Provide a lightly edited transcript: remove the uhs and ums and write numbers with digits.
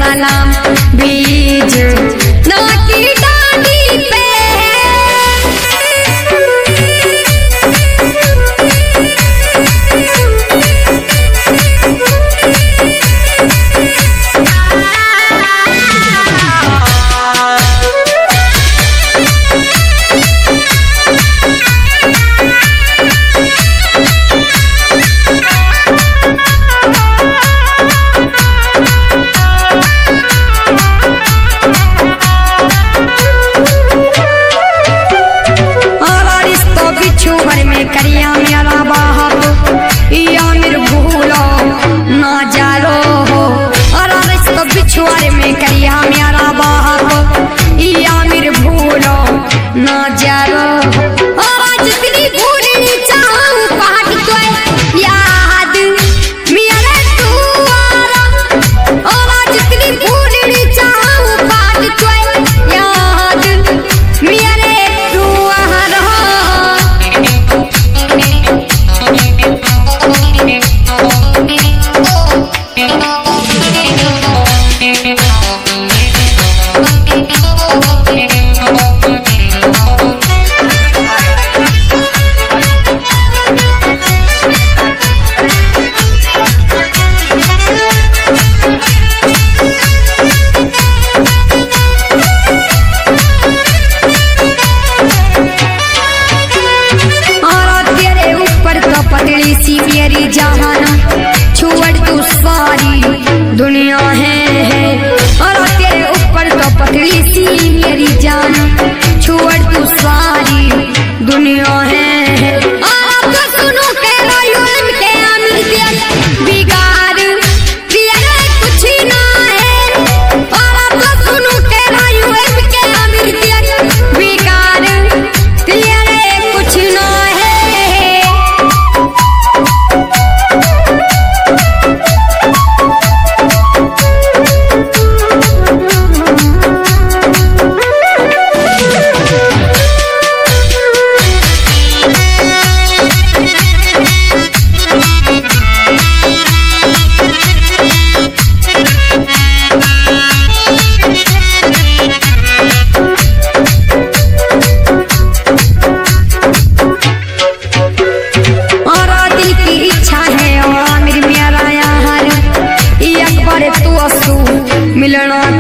सलाम बीज ना की डांडी पे करिया मेरा बाप या मेरे भूलो ना जारो हो और रिश्तो बिछुआरे में करिया मेरा बाप या मेरे भूलो ना जारो और जितनी भूलनी चाहूं पाट तो याद मेरे तू और जितनी भूलनी चाहूं पाट तो याद मेरे तू पतली सी मेरी जहाना छोड़ तू सारी दुनिया है और तेरे ऊपर तो पतली सी मेरी जान छोड़ तू सारी दुनिया है और तो सुनो के रोयूं के अमीर बिगाड़ तेरे कुछ ना है और तो सुनो के रोयूं के अमीर बिगाड़ तेरे कुछ ना है। मिलना